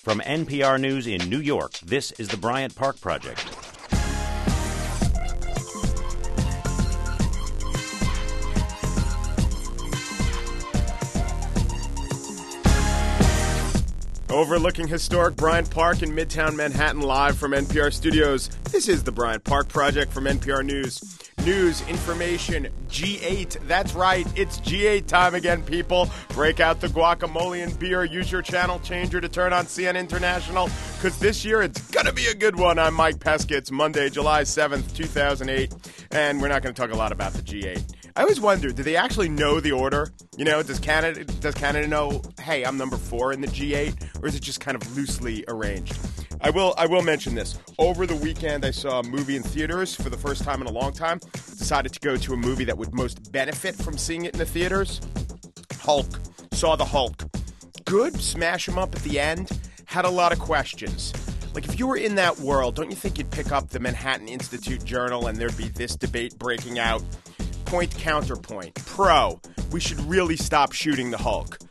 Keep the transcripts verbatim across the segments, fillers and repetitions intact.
From N P R News in New York, this is the Bryant Park Project. Overlooking historic Bryant Park in Midtown Manhattan, live from N P R Studios, this is the Bryant Park Project from N P R News. News, information, G eight. That's right, it's G eight time again, people. Break out the guacamole and beer. Use your channel changer to turn on C N N International, because this year it's going to be a good one. I'm Mike Pesca. It's Monday, July seventh, two thousand eight, and we're not going to talk a lot about the G eight. I always wonder, do they actually know the order? You know, does Canada does Canada know, hey, I'm number four in the G eight, or is it just kind of loosely arranged? I will I will mention this. Over the weekend, I saw a movie in theaters for the first time in a long time. Decided to go to a movie that would most benefit from seeing it in the theaters. Hulk. Saw the Hulk. Good, smash him up at the end. Had a lot of questions. Like, if you were in that world, don't you think you'd pick up the Manhattan Institute Journal and there'd be this debate breaking out? Point, counterpoint. Pro, we should really stop shooting the Hulk.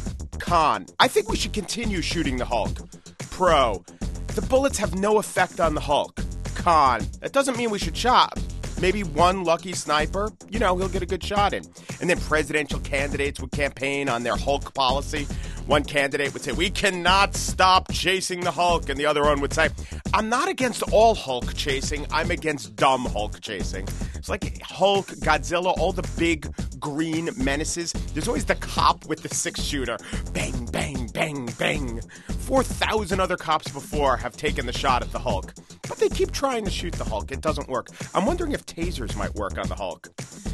Con, I think we should continue shooting the Hulk. Pro, the bullets have no effect on the Hulk. Con, that doesn't mean we should shot. Maybe one lucky sniper, you know, he'll get a good shot in. And then presidential candidates would campaign on their Hulk policy. One candidate would say, we cannot stop chasing the Hulk. And the other one would say, I'm not against all Hulk chasing. I'm against dumb Hulk chasing. It's like Hulk, Godzilla, all the big green menaces. There's always the cop with the six-shooter. Bang, bang, bang, bang. four thousand other cops before have taken the shot at the Hulk. But they keep trying to shoot the Hulk. It doesn't work. I'm wondering if tasers might work on the Hulk.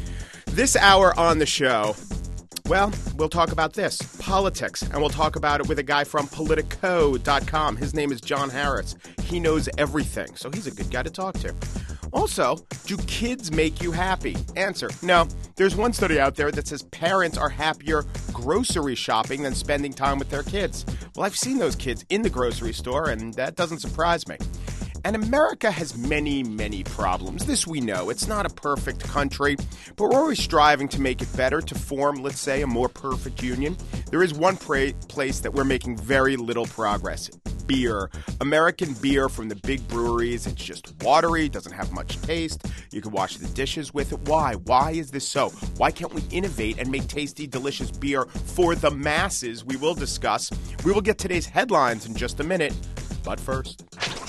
This hour on the show, well, we'll talk about this, politics, and we'll talk about it with a guy from Politico dot com. His name is John Harris. He knows everything, so he's a good guy to talk to. Also, do kids make you happy? Answer, no. There's one study out there that says parents are happier grocery shopping than spending time with their kids. Well, I've seen those kids in the grocery store, and that doesn't surprise me. And America has many, many problems. This we know. It's not a perfect country, but we're always striving to make it better, to form, let's say, a more perfect union. There is one pra- place that we're making very little progress. Beer. American beer from the big breweries. It's just watery, doesn't have much taste. You can wash the dishes with it. Why? Why is this so? Why can't we innovate and make tasty, delicious beer for the masses? We will discuss. We will get today's headlines in just a minute. But first...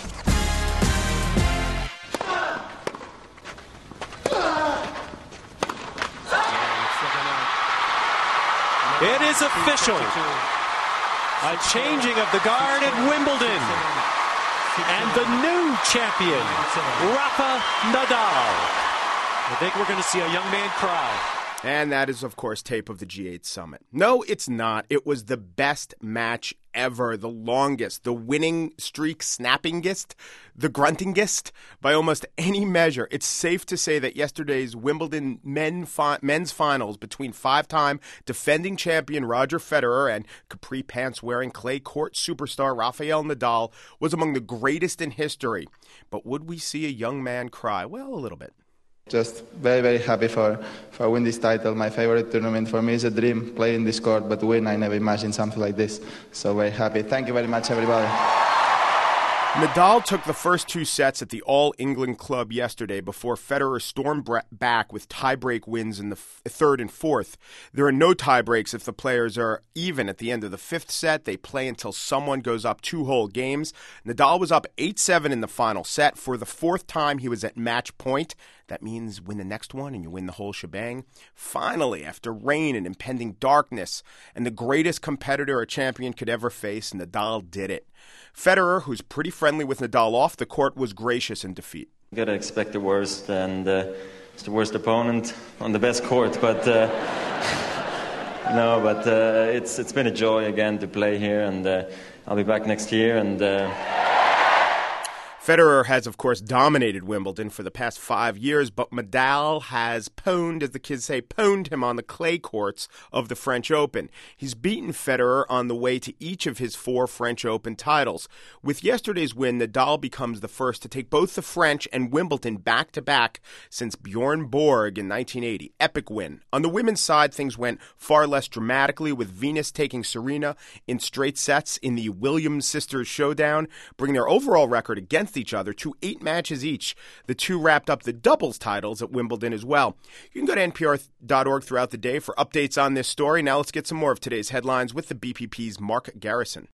It is official. A changing of the guard at Wimbledon. And the new champion, Rafa Nadal. I think we're going to see a young man cry. And that is, of course, tape of the G eight summit. No, it's not. It was the best match ever, the longest, the winning streak snappingest, the gruntingest by almost any measure. It's safe to say that yesterday's Wimbledon men fi- men's finals between five-time defending champion Roger Federer and capri pants-wearing clay court superstar Rafael Nadal was among the greatest in history. But would we see a young man cry? Well, a little bit. Just very, very happy for, for win this title. My favorite tournament for me is a dream, playing this court, but win, I never imagined something like this. So very happy. Thank you very much, everybody. Nadal took the first two sets at the All England Club yesterday before Federer stormed back with tie-break wins in the f- third and fourth. There are no tie-breaks if the players are even at the end of the fifth set. They play until someone goes up two whole games. Nadal was up eight seven in the final set. For the fourth time, he was at match point. That means win the next one and you win the whole shebang. Finally, after rain and impending darkness and the greatest competitor a champion could ever face, Nadal did it. Federer, who's pretty friendly with Nadal off the court, was gracious in defeat. You gotta expect the worst, and uh, it's the worst opponent on the best court. But uh, no, but uh, it's it's been a joy again to play here, and uh, I'll be back next year. And. Uh... Federer has, of course, dominated Wimbledon for the past five years, but Nadal has pwned, as the kids say, pwned him on the clay courts of the French Open. He's beaten Federer on the way to each of his four French Open titles. With yesterday's win, Nadal becomes the first to take both the French and Wimbledon back-to-back since Bjorn Borg in nineteen eighty. Epic win. On the women's side, things went far less dramatically, with Venus taking Serena in straight sets in the Williams sisters showdown, bringing their overall record against each other to eight matches each. The two wrapped up the doubles titles at Wimbledon as well. You can go to N P R dot org throughout the day for updates on this story. Now let's get some more of today's headlines with the B P P's Mark Garrison.